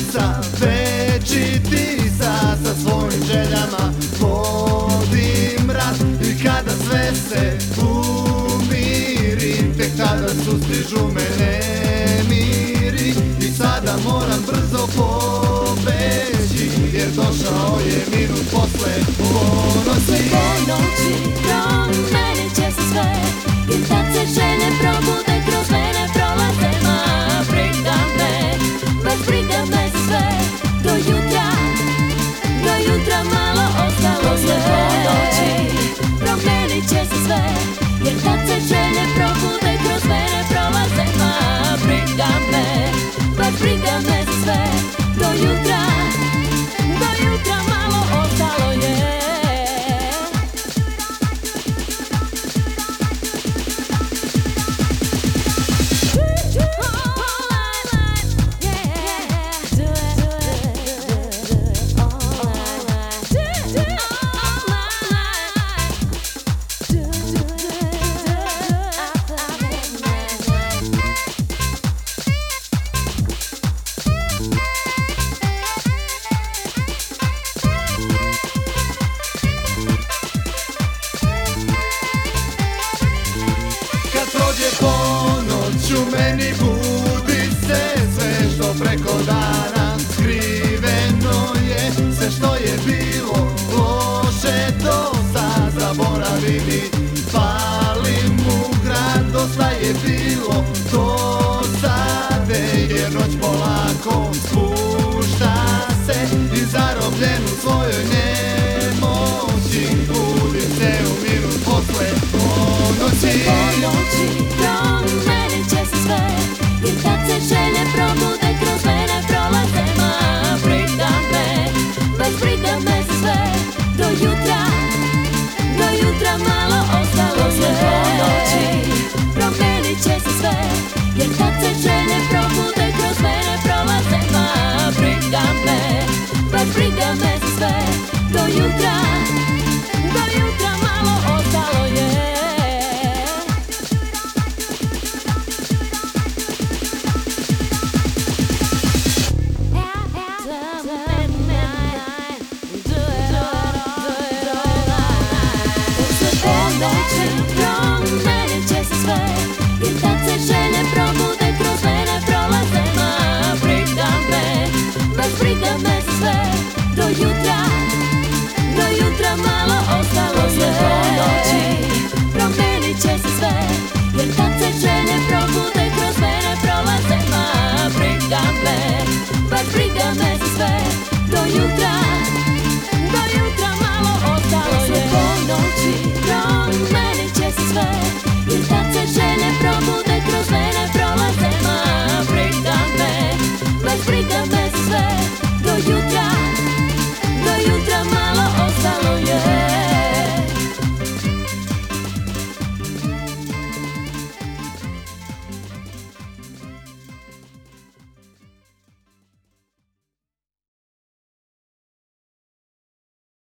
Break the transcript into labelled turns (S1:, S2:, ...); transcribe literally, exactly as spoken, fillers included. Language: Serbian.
S1: sa večiti sa Sa svojim željama vodim rat I kada sve se umiri Tek tada sustižu me nemiri I sada moram brzo pobeći Jer došao je minut posle ponoći
S2: Ponoći promenit će se sve Jer tad se želje probude kroz mene prolaze Ma briga me, baš briga me za sve Do jutra, do jutra malo ostalo je Ponoći promenit će se sve Jer tad se želje probude kroz mene prolaze Ma briga me, baš briga me za sve Do jutra, do jutra malo ostalo je
S1: Prođe ponoć u meni budi se Sve što preko dana skriveno je Sve što je bilo loše do sad Zaboravim I palim u grad Dosta je bilo do sade Jer noć polako spušta se I zarobljen u svojoj nemoći Budim se u minut posle ponoći
S2: Ponoći promenit će se sve Jer tad se želje probude kroz mene prolaze Ma briga me, baš briga me za sve Do jutra, do jutra malo ostalo je Ponoći promenit će se sve Jer tad se želje probude kroz mene prolaze Ma briga me, baš briga me za sve Do jutra, do jutra malo ostalo je Promenit će se sve Jer tad se želje probude kroz mene prolaze Ma briga me, baš briga me za sve Do jutra, do jutra malo ostalo je Ponoći promenit će se sve Jer tad se želje probude kroz mene prolaze Ma briga me, baš briga me za sve Do jutra, do jutra malo ostalo je Ponoći promenit će se sve